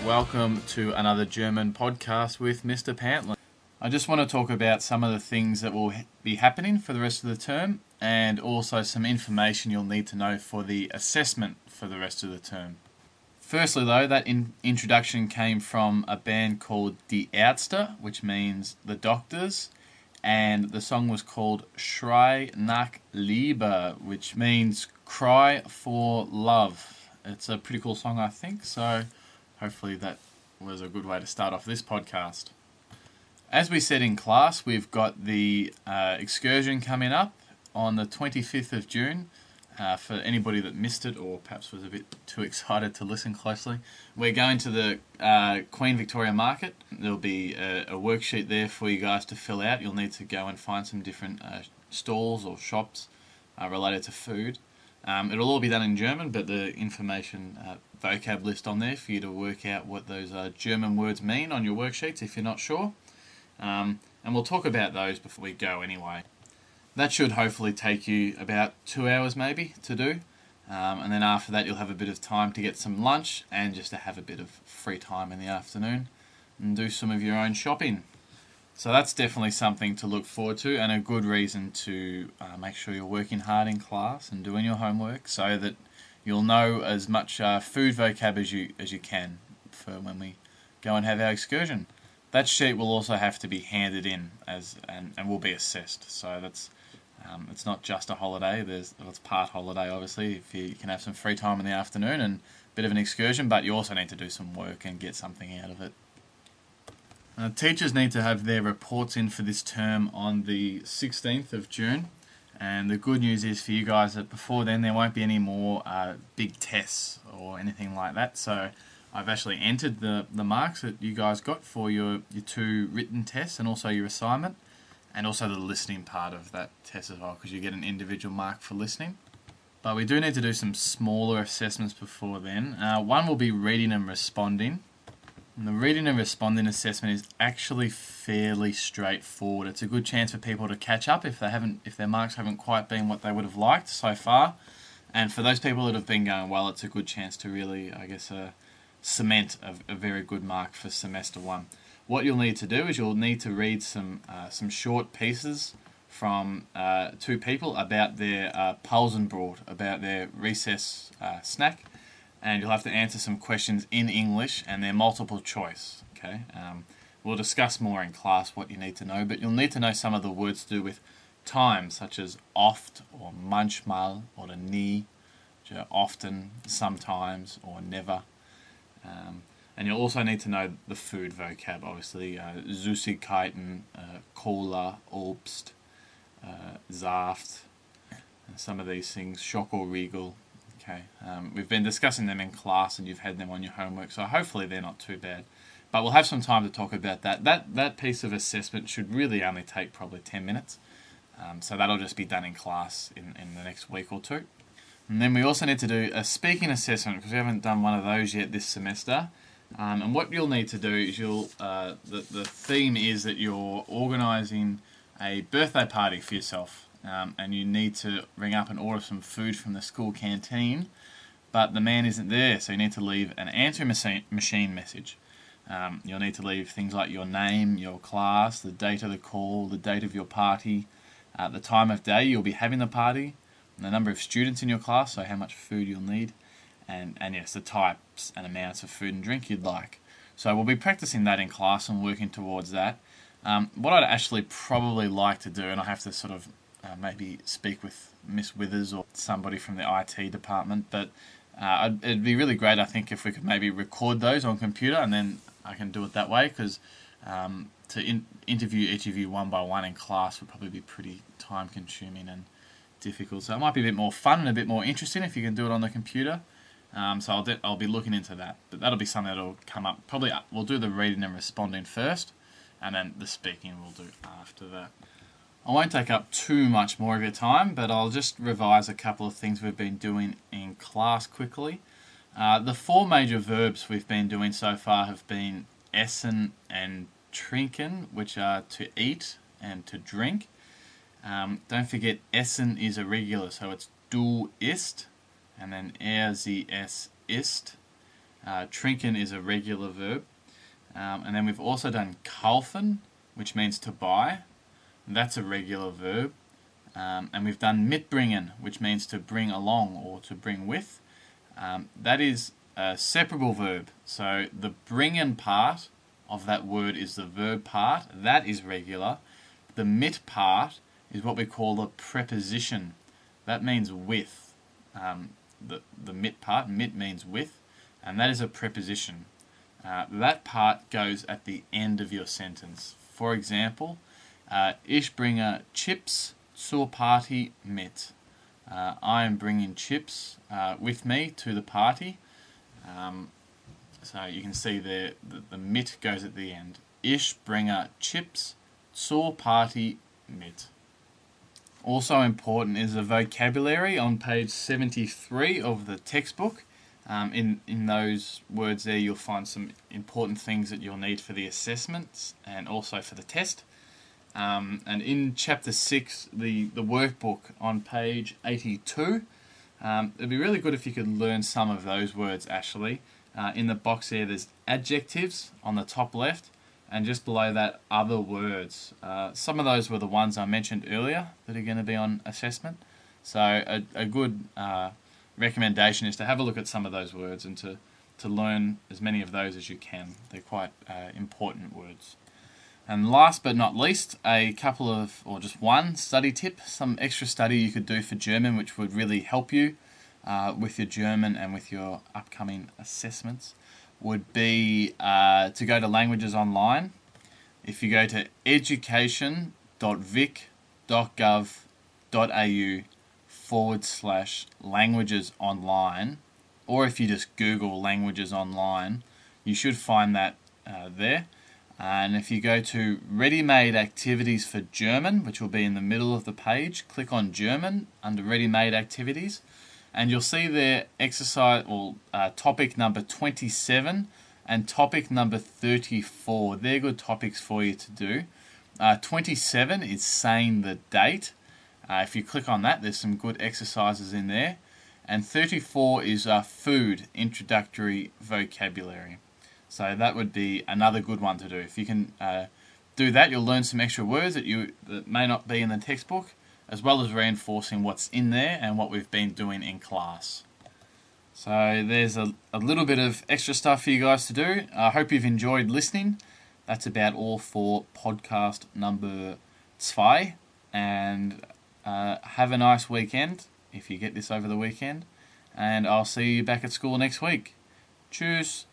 welcome to another German podcast with Mr. Pantlin. I just want to talk about some of the things that will be happening for the rest of the term and also some information you'll need to know for the assessment for the rest of the term. Firstly though, that introduction came from a band called Die Ärzte, which means the doctors, and the song was called Schrei nach Liebe, which means cry for love. It's a pretty cool song, I think, so hopefully that was a good way to start off this podcast. As we said in class, we've got the excursion coming up on the 25th of June. For anybody that missed it or perhaps was a bit too excited to listen closely, we're going to the Queen Victoria Market. There'll be a worksheet there for you guys to fill out. You'll need to go and find some different stalls or shops related to food. It'll all be done in German, but the information vocab list on there for you to work out what those German words mean on your worksheets if you're not sure. And we'll talk about those before we go anyway. That should hopefully take you about 2 hours maybe to do. And then after that you'll have a bit of time to get some lunch and just to have a bit of free time in the afternoon and do some of your own shopping. So that's definitely something to look forward to and a good reason to make sure you're working hard in class and doing your homework so that you'll know as much food vocab as you can for when we go and have our excursion. That sheet will also have to be handed in and will be assessed. So that's it's not just a holiday. It's part holiday, obviously, if you can have some free time in the afternoon and a bit of an excursion, but you also need to do some work and get something out of it. Teachers need to have their reports in for this term on the 16th of June. And the good news is for you guys that before then there won't be any more big tests or anything like that. So I've actually entered the marks that you guys got for your 2 written tests and also your assignment, and also the listening part of that test as well, because you get an individual mark for listening. But we do need to do some smaller assessments before then. One will be reading and responding. And the reading and responding assessment is actually fairly straightforward. It's a good chance for people to catch up if their marks haven't quite been what they would have liked so far. And for those people that have been going well, it's a good chance to really, cement a very good mark for semester 1. What you'll need to do is you'll need to read some short pieces from 2 people about their Pausenbrot, about their recess snack, and you'll have to answer some questions in English, and they're multiple choice. Okay, we'll discuss more in class what you need to know, but you'll need to know some of the words to do with time, such as oft or manchmal or nie, which are often, sometimes, or never. And you'll also need to know the food vocab, obviously, Süßigkeiten, Cola, Obst, Saft, some of these things, Schokoriegel. Okay, we've been discussing them in class and you've had them on your homework, so hopefully they're not too bad. But we'll have some time to talk about that. That piece of assessment should really only take probably 10 minutes, so that'll just be done in class in the next week or 2. And then we also need to do a speaking assessment, because we haven't done one of those yet this semester. And what you'll need to do is the theme is that you're organising a birthday party for yourself, and you need to ring up and order some food from the school canteen, but the man isn't there, so you need to leave an answering machine message. You'll need to leave things like your name, your class, the date of the call, the date of your party, the time of day you'll be having the party, the number of students in your class, so how much food you'll need, and yes, the types and amounts of food and drink you'd like. So we'll be practicing that in class and working towards that. What I'd actually probably like to do, and I have to sort of maybe speak with Miss Withers or somebody from the IT department, but it'd be really great, I think, if we could maybe record those on computer, and then I can do it that way, because to interview each of you one by one in class would probably be pretty time consuming and difficult. So it might be a bit more fun and a bit more interesting if you can do it on the computer. So I'll be looking into that, but that'll be something that'll come up. Probably we'll do the reading and responding first, and then the speaking we'll do after that. I won't take up too much more of your time, but I'll just revise a couple of things we've been doing in class quickly. The 4 major verbs we've been doing so far have been essen and trinken, which are to eat and to drink. Don't forget, essen is irregular, so it's du isst, and then sie es isst. Trinken is a regular verb. And then we've also done kaufen, which means to buy. That's a regular verb. And we've done mitbringen, which means to bring along or to bring with. That is a separable verb. So the bringen part of that word is the verb part. That is regular. The mit part is what we call a preposition. That means with. The mit part, mit means with, and that is a preposition. That part goes at the end of your sentence. For example, ich bringe Chips zur Party mit. I am bringing chips with me to the party. So you can see there the mit goes at the end. Ich bringe Chips zur Party mit. Also important is the vocabulary on page 73 of the textbook. In those words there you'll find some important things that you'll need for the assessments and also for the test. And in chapter 6, the workbook on page 82, it'd be really good if you could learn some of those words actually. In the box there there's adjectives on the top left, and just below that other words. Some of those were the ones I mentioned earlier that are going to be on assessment. So a good recommendation is to have a look at some of those words and to learn as many of those as you can. They're quite important words. And last but not least, a couple of, or just one study tip, some extra study you could do for German which would really help you with your German and with your upcoming assessments would be to go to Languages Online. If you go to education.vic.gov.au/languages online, or if you just Google Languages Online, you should find that there. And if you go to Ready-Made Activities for German, which will be in the middle of the page, click on German under Ready-Made Activities, and you'll see there exercise or topic number 27 and topic number 34. They're good topics for you to do. 27 is saying the date. If you click on that, there's some good exercises in there. And 34 is food, introductory vocabulary. So that would be another good one to do. If you can do that, you'll learn some extra words that may not be in the textbook, as well as reinforcing what's in there and what we've been doing in class. So there's a little bit of extra stuff for you guys to do. I hope you've enjoyed listening. That's about all for podcast number 2. And have a nice weekend if you get this over the weekend. And I'll see you back at school next week. Tschüss.